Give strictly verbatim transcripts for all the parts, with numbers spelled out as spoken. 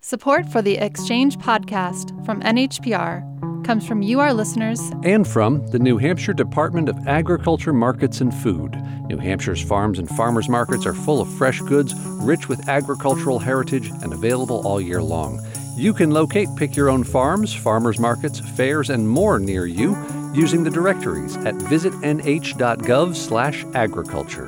Support for the Exchange podcast from N H P R comes from you, our listeners, and from the New Hampshire Department of Agriculture, Markets, and Food. New Hampshire's farms and farmers markets are full of fresh goods, rich with agricultural heritage, and available all year long. You can locate Pick Your Own Farms, farmers markets, fairs, and more near you using the directories at visit n h dot gov slash agriculture.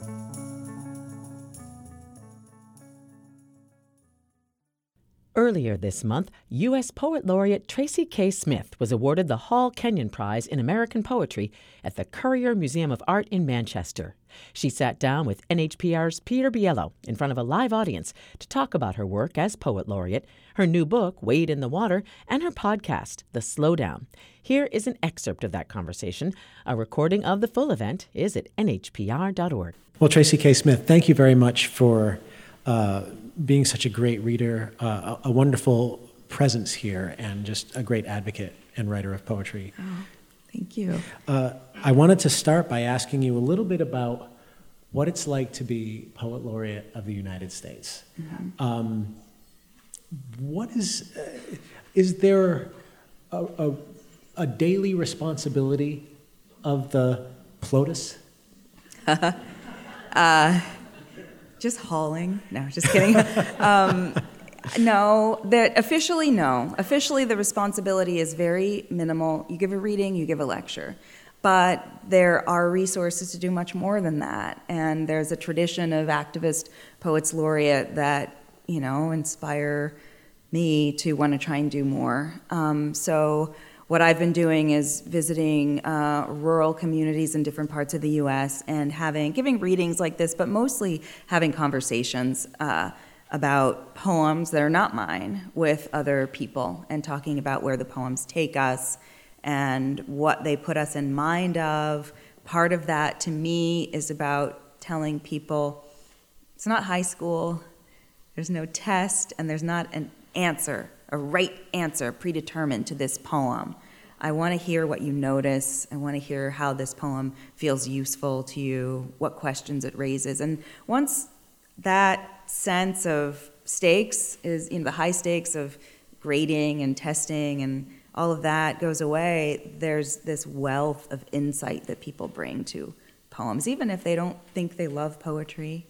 Earlier this month, U S Poet Laureate Tracy K. Smith was awarded the Hall Kenyon Prize in American Poetry at the Currier Museum of Art in Manchester. She sat down with N H P R's Peter Biello in front of a live audience to talk about her work as Poet Laureate, her new book, Wade in the Water, and her podcast, The Slowdown. Here is an excerpt of that conversation. A recording of the full event is at n h p r dot org. Well, Tracy K. Smith, thank you very much for uh, being such a great reader, uh, a, a wonderful presence here, and just a great advocate and writer of poetry. Oh, thank you. Uh, I wanted to start by asking you a little bit about what it's like to be Poet Laureate of the United States. Mm-hmm. Um, what is, uh, is there a, a, a daily responsibility of the PLOTUS? uh, just hauling. No, just kidding. um, no, that officially, no. Officially, the responsibility is very minimal. You give a reading, you give a lecture. But there are resources to do much more than that. And there's a tradition of activist poets laureate that, you know, inspire me to want to try and do more. Um, so what I've been doing is visiting uh, rural communities in different parts of the U S and having, giving readings like this, but mostly having conversations uh, about poems that are not mine with other people and talking about where the poems take us and what they put us in mind of. Part of that, to me, is about telling people it's not high school, there's no test, and there's not an answer, a right answer predetermined to this poem. I want to hear what you notice. I want to hear how this poem feels useful to you, what questions it raises. And once that sense of stakes is, you know, the high stakes of grading and testing and all of that goes away, there's this wealth of insight that people bring to poems. Even if they don't think they love poetry,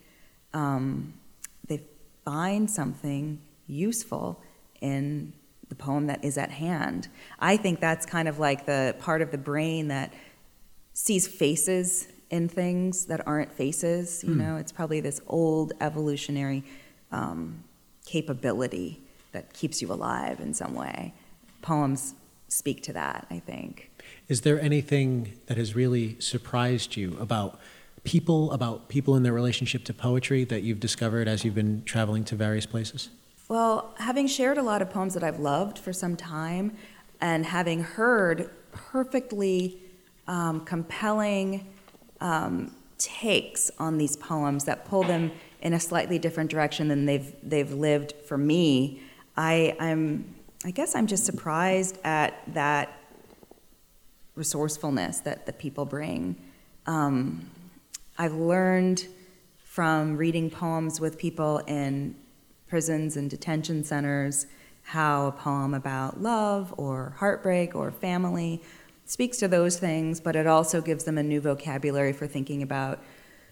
um, they find something useful in the poem that is at hand. I think that's kind of like the part of the brain that sees faces in things that aren't faces. You mm. know, it's probably this old evolutionary um, capability that keeps you alive in some way. Poems speak to that, I think. Is there anything that has really surprised you about people, about people in their relationship to poetry that you've discovered as you've been traveling to various places? Well, having shared a lot of poems that I've loved for some time and having heard perfectly um, compelling um, takes on these poems that pull them in a slightly different direction than they've they've lived for me, I, I'm I guess I'm just surprised at that resourcefulness that the people bring. Um, I've learned from reading poems with people in prisons and detention centers how a poem about love or heartbreak or family speaks to those things, but it also gives them a new vocabulary for thinking about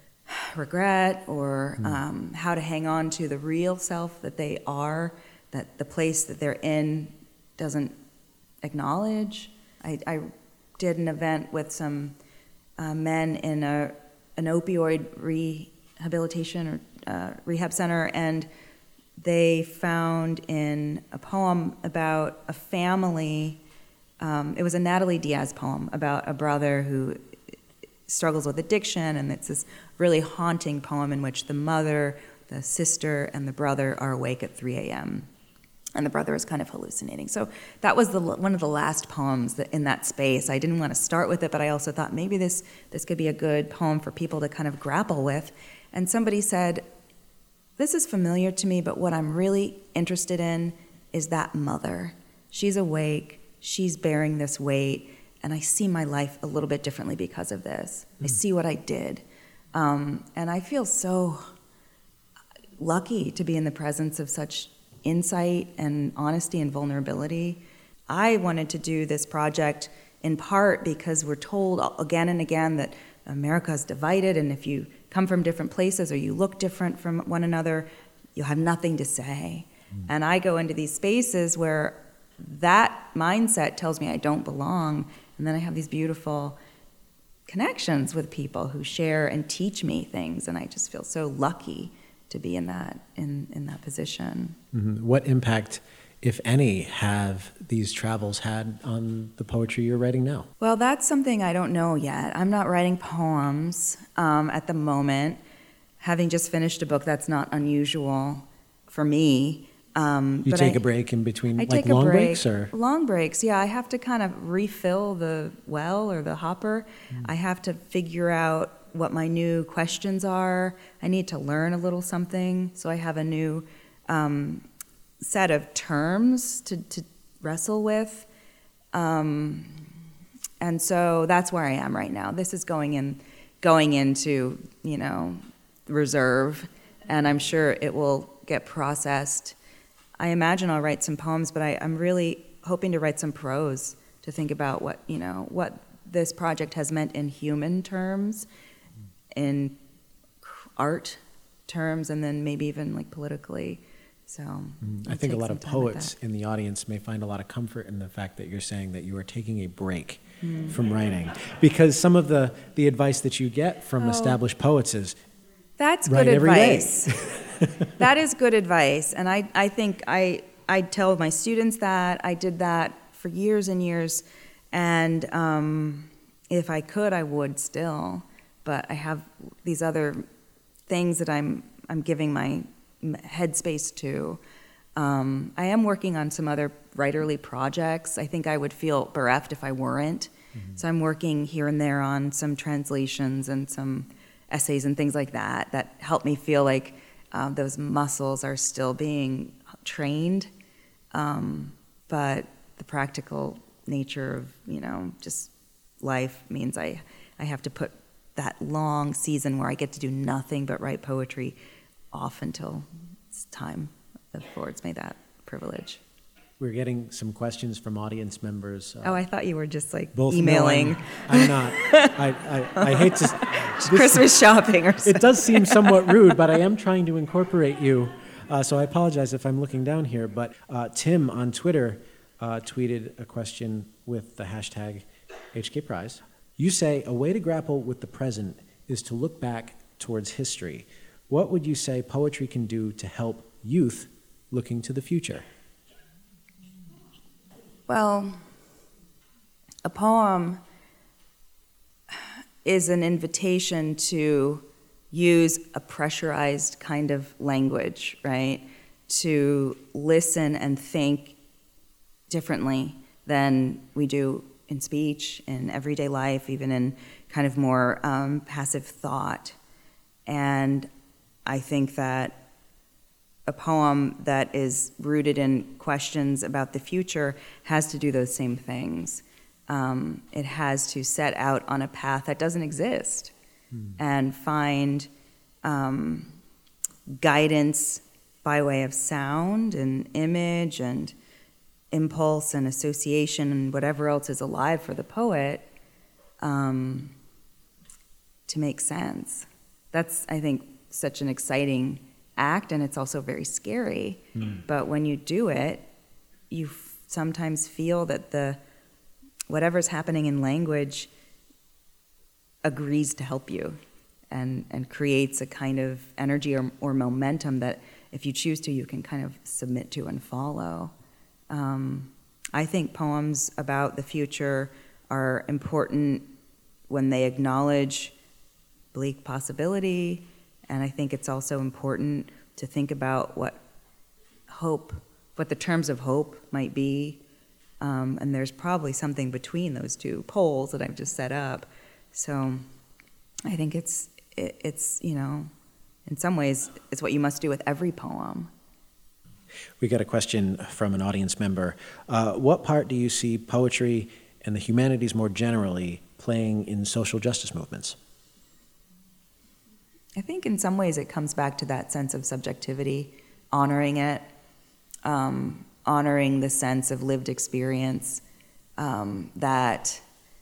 regret or mm. um, how to hang on to the real self that they are, that the place that they're in doesn't acknowledge. I, I did an event with some uh, men in a, an opioid rehabilitation or uh, rehab center, and they found in a poem about a family, um, it was a Natalie Diaz poem about a brother who struggles with addiction, and it's this really haunting poem in which the mother, the sister, and the brother are awake at three a.m., and the brother is kind of hallucinating. So that was the one of the last poems that in that space. I didn't want to start with it, but I also thought maybe this this could be a good poem for people to kind of grapple with. And somebody said, this is familiar to me, but what I'm really interested in is that mother. She's awake, she's bearing this weight, and I see my life a little bit differently because of this. Mm. I see what I did. Um, and I feel so lucky to be in the presence of such insight and honesty and vulnerability. I wanted to do this project in part because we're told again and again that America is divided, and if you come from different places or you look different from one another, you'll have nothing to say. Mm. And I go into these spaces where that mindset tells me I don't belong, and then I have these beautiful connections with people who share and teach me things, and I just feel so lucky to be in that in, in that position. Mm-hmm. What impact, if any, have these travels had on the poetry you're writing now? Well, that's something I don't know yet. I'm not writing poems um, at the moment. Having just finished a book, that's not unusual for me. Um, you but take I, a break in between, I like take long a break. breaks, or long breaks? Yeah, I have to kind of refill the well or the hopper. Mm. I have to figure out what my new questions are. I need to learn a little something, so I have a new um, set of terms to, to wrestle with, um, and so that's where I am right now. This is going in, going into you know reserve, and I'm sure it will get processed. I imagine I'll write some poems, but I, I'm really hoping to write some prose to think about what, you know, what this project has meant in human terms, in art terms, and then maybe even like politically. So mm, I think a lot of poets in the audience may find a lot of comfort in the fact that you're saying that you are taking a break mm. from writing, because some of the, the advice that you get from oh, established poets is that's write good every advice. day. That is good advice, and I, I think I I tell my students that. I did that for years and years, and um, if I could, I would still, but I have these other things that I'm I'm giving my headspace to. Um, I am working on some other writerly projects. I think I would feel bereft if I weren't, mm-hmm. so I'm working here and there on some translations and some essays and things like that that help me feel like Uh, those muscles are still being trained, um, but the practical nature of, you know, just life means I, I have to put that long season where I get to do nothing but write poetry off until it's time affords me that privilege. We're getting some questions from audience members. Uh, oh, I thought you were just like both emailing. No, I'm, I'm not. I, I, I hate to. This, Christmas shopping or something. It does seem somewhat rude, but I am trying to incorporate you. Uh, so I apologize if I'm looking down here. But uh, Tim on Twitter uh, tweeted a question with the hashtag H K Prize. You say, a way to grapple with the present is to look back towards history. What would you say poetry can do to help youth looking to the future? Well, a poem is an invitation to use a pressurized kind of language, right? To listen and think differently than we do in speech, in everyday life, even in kind of more um, passive thought. And I think that a poem that is rooted in questions about the future has to do those same things. Um, it has to set out on a path that doesn't exist mm. and find um, guidance by way of sound and image and impulse and association and whatever else is alive for the poet um, to make sense. That's, I think, such an exciting act, and it's also very scary. Mm. But when you do it, you f- sometimes feel that the whatever's happening in language agrees to help you and, and creates a kind of energy or, or momentum that if you choose to, you can kind of submit to and follow. Um, I think poems about the future are important when they acknowledge bleak possibility, and I think it's also important to think about what hope, what the terms of hope might be. Um, and there's probably something between those two poles that I've just set up. So I think it's, it, it's you know, in some ways, it's what you must do with every poem. We got a question from an audience member. Uh, what part do you see poetry and the humanities more generally playing in social justice movements? I think in some ways it comes back to that sense of subjectivity, honoring it. um, honoring the sense of lived experience um, that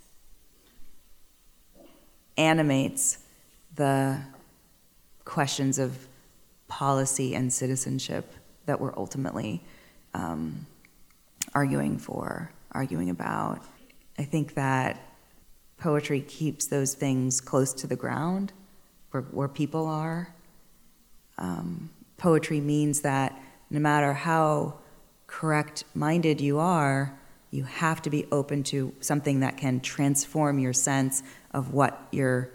animates the questions of policy and citizenship that we're ultimately um, arguing for, arguing about. I think that poetry keeps those things close to the ground, where, where people are. Um, poetry means that no matter how correct-minded you are, you have to be open to something that can transform your sense of what you're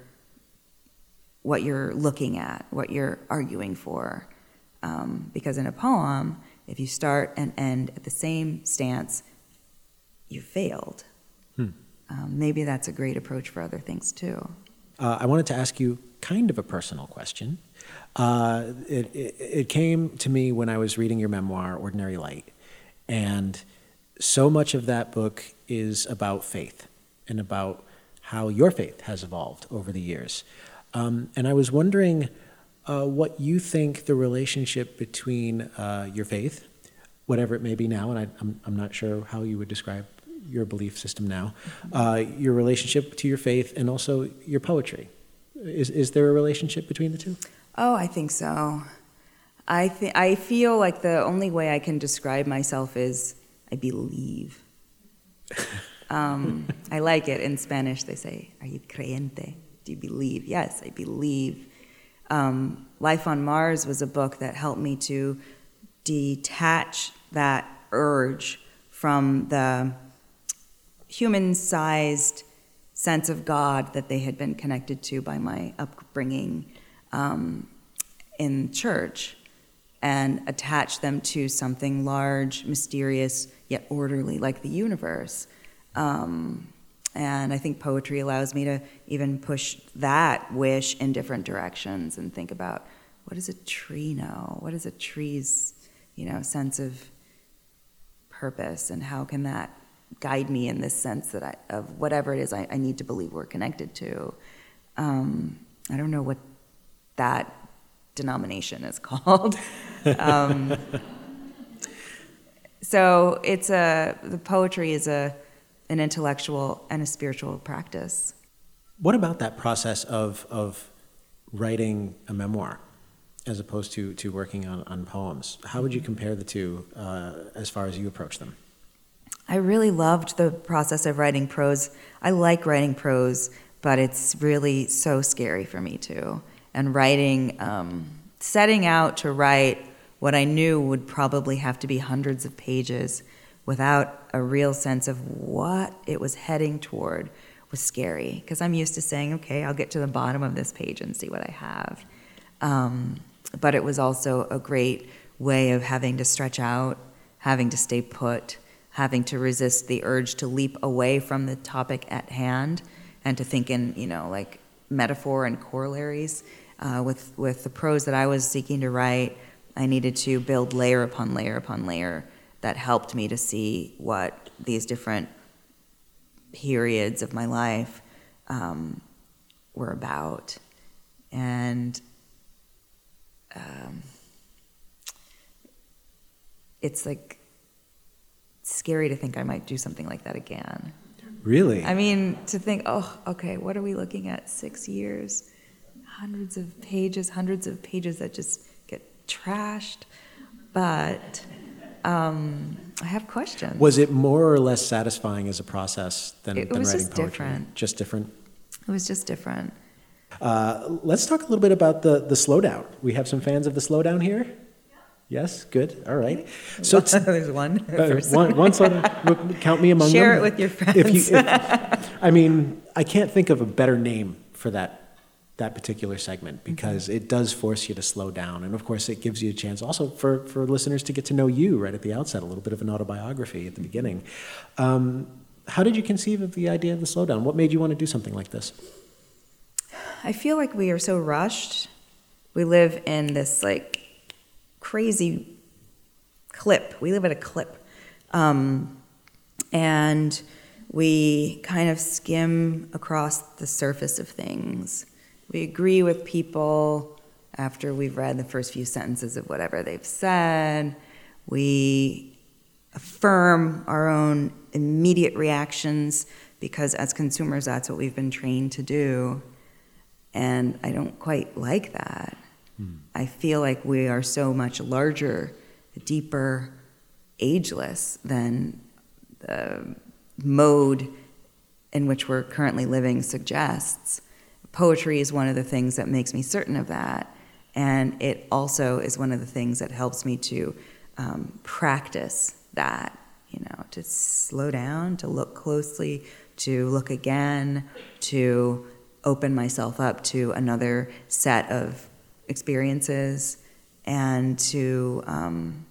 what you're looking at, what you're arguing for. Um, because in a poem, if you start and end at the same stance, you failed. Hmm. Um, maybe that's a great approach for other things too. Uh, I wanted to ask you kind of a personal question. Uh, it, it, it came to me when I was reading your memoir, Ordinary Light, and so much of that book is about faith and about how your faith has evolved over the years. Um, and I was wondering uh, what you think the relationship between uh, your faith, whatever it may be now, and I, I'm, I'm not sure how you would describe your belief system now, uh, your relationship to your faith and also your poetry. Is, is there a relationship between the two? Oh, I think so. I th- I feel like the only way I can describe myself is I believe. um, I like it. In Spanish, they say, "Are you creyente? Do you believe?" Yes, I believe. Um, Life on Mars was a book that helped me to detach that urge from the human-sized sense of God that they had been connected to by my upbringing um, in church, and attach them to something large, mysterious, yet orderly, like the universe. Um, and I think poetry allows me to even push that wish in different directions and think about, what does a tree know? What is a tree's, you know, sense of purpose, and how can that guide me in this sense that I, of whatever it is I, I need to believe we're connected to. Um, I don't know what that denomination is called. um, so it's a, the poetry is a, an intellectual and a spiritual practice. What about that process of, of writing a memoir as opposed to, to working on, on poems? How would you compare the two uh, as far as you approach them? I really loved the process of writing prose. I like writing prose, but it's really so scary for me too. And writing, um, setting out to write what I knew would probably have to be hundreds of pages without a real sense of what it was heading toward was scary. Because I'm used to saying, okay, I'll get to the bottom of this page and see what I have. Um, but it was also a great way of having to stretch out, having to stay put, having to resist the urge to leap away from the topic at hand and to think in, you know, like metaphor and corollaries. Uh, with, with the prose that I was seeking to write, I needed to build layer upon layer upon layer that helped me to see what these different periods of my life um, were about. And um, it's like scary to think I might do something like that again. Really? I mean, to think, oh, okay, what are we looking at? Six years? Hundreds of pages, hundreds of pages that just get trashed. But um, I have questions. Was it more or less satisfying as a process than, it, it than was writing just poetry? Different. Just different? It was just different. Uh, let's talk a little bit about the, the slowdown. We have some fans of the slowdown here? Yes, good. All right. So well, there's one. Uh, one, one slowdown. Count me among Share them. Share it with your friends. If you, if, I mean, I can't think of a better name for that that particular segment, because mm-hmm. it does force you to slow down. And of course, it gives you a chance also for, for listeners to get to know you right at the outset, a little bit of an autobiography at the beginning. Um, how did you conceive of the idea of the slowdown? What made you want to do something like this? I feel like we are so rushed. We live in this like crazy clip. We live at a clip. Um, and we kind of skim across the surface of things. We agree with people after we've read the first few sentences of whatever they've said. We affirm our own immediate reactions because as consumers, that's what we've been trained to do. And I don't quite like that. Hmm. I feel like we are so much larger, deeper, ageless than the mode in which we're currently living suggests. Poetry is one of the things that makes me certain of that. And it also is one of the things that helps me to um, practice that, you know, to slow down, to look closely, to look again, to open myself up to another set of experiences, and to um,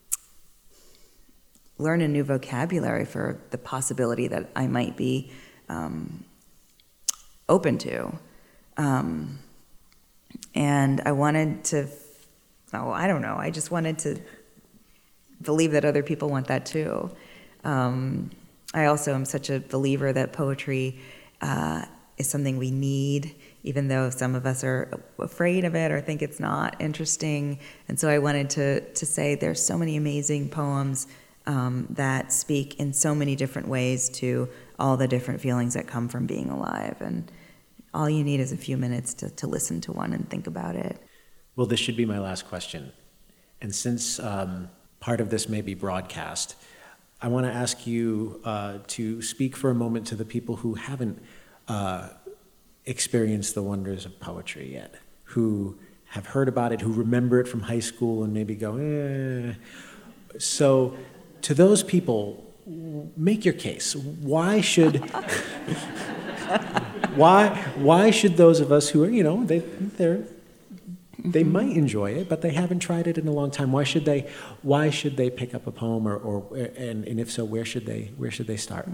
learn a new vocabulary for the possibility that I might be um, open to. Um, and I wanted to, oh, I don't know, I just wanted to believe that other people want that too. Um, I also am such a believer that poetry uh, is something we need, even though some of us are afraid of it or think it's not interesting. And so I wanted to, to say there's so many amazing poems um, that speak in so many different ways to all the different feelings that come from being alive. And all you need is a few minutes to, to listen to one and think about it. Well, this should be my last question. And since um, part of this may be broadcast, I want to ask you uh, to speak for a moment to the people who haven't uh, experienced the wonders of poetry yet, who have heard about it, who remember it from high school and maybe go, eh. So to those people, make your case. Why should... Why why should those of us who are, you know, they they're they mm-hmm. might enjoy it, but they haven't tried it in a long time. Why should they why should they pick up a poem, or, or and, and if so, where should they where should they start?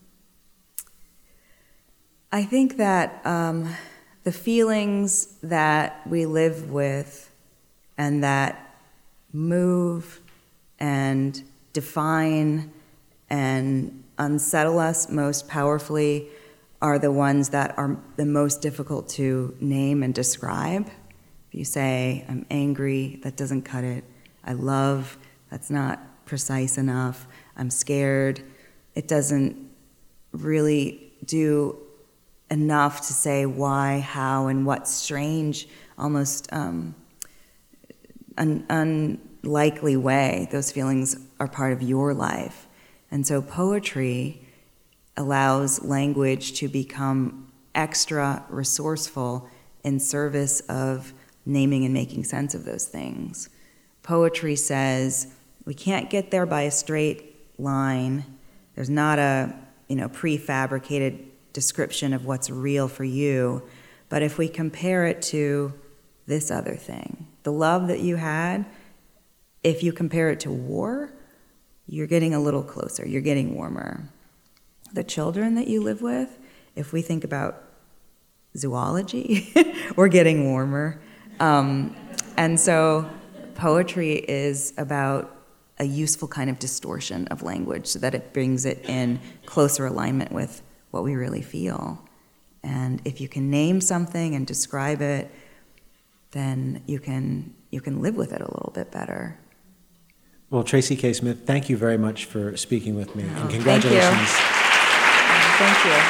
I think that um, the feelings that we live with and that move and define and unsettle us most powerfully are the ones that are the most difficult to name and describe. If you say, I'm angry, that doesn't cut it. I love, that's not precise enough. I'm scared, it doesn't really do enough to say why, how, and what strange, almost um, un- unlikely way those feelings are part of your life. And so poetry allows language to become extra resourceful in service of naming and making sense of those things. Poetry says, we can't get there by a straight line. There's not a, you know, prefabricated description of what's real for you. But if we compare it to this other thing, the love that you had, if you compare it to war, you're getting a little closer, you're getting warmer. The children that you live with, if we think about zoology, we're getting warmer. Um, and so poetry is about a useful kind of distortion of language so that it brings it in closer alignment with what we really feel. And if you can name something and describe it, then you can you can live with it a little bit better. Well, Tracy K. Smith, thank you very much for speaking with me, and congratulations. Thank you. Thank you.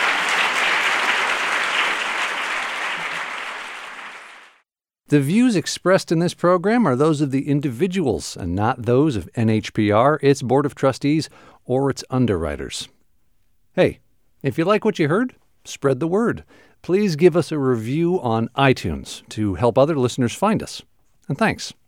The views expressed in this program are those of the individuals and not those of N H P R, its Board of Trustees, or its underwriters. Hey, if you like what you heard, spread the word. Please give us a review on iTunes to help other listeners find us. And thanks.